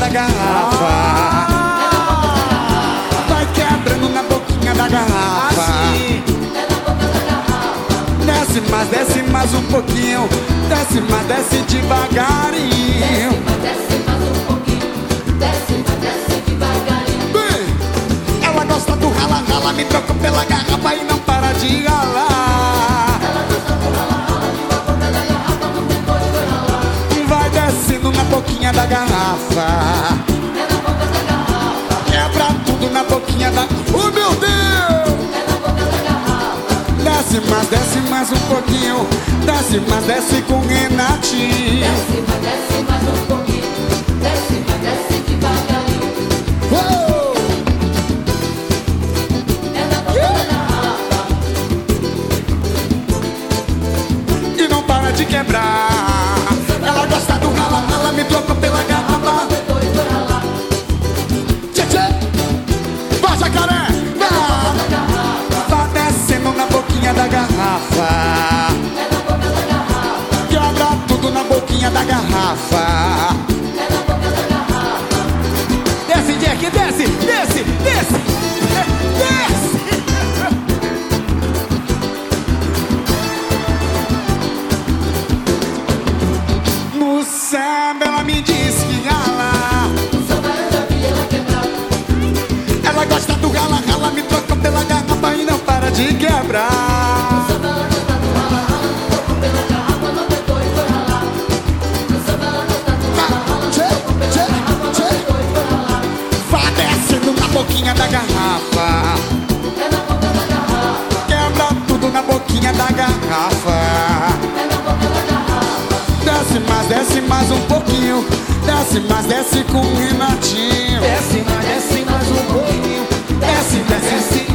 da garrafa. Vai quebrando na boquinha da garrafa. Desce mais um pouquinho. Desce mais, desce devagarinho. Desce mais um pouquinho. Desce devagarinho. Bem, ela gosta do rala, rala, me troca pela garrafa e não para de ralar. Ela gosta do rala, rala, me troca pela garrafa, mas depois foi ralar. Vai descendo na boquinha da garrafa. É na boca da garrafa. Quebra tudo na boquinha da... Oh, meu Deus! É na boca da garrafa. Desce mais um pouquinho. Desce mais, desce com Renatinho. Desce mais um pouquinho. Desce devagarinho. Oh! É na boca da garrafa. E não para de quebrar. Ela gosta do rala, rala, me troca pela garrafa. Depois foi ralar. Tchê, tchê. Vai, jacaré! Vai descendo na boquinha da garrafa. É na boca da garrafa. Quebra tudo na boquinha da garrafa. É na boca da garrafa. Desce, Jack, desce, desce, desce, desce. No samba ela me diz que rala. O samba eu já vi ela quebrar. Ela gosta do rala, rala, me troca pela garrafa e não para de quebrar. O samba ela gosta do rala, rala, me trocou pela garrafa, mas depois foi ralar. O samba ela gosta do rala, rala, me Tchê, trocou pela tchê, garrafa, mas tchê. depois foi ralar. Vai descendo na boquinha da garrafa. É na boca da garrafa. Quebra tudo na boquinha da garrafa. É na boca da garrafa. Desce mais um pouquinho. Desce mais, desce com o Renatinho. Desce mais um pouquinho. Desce, desce.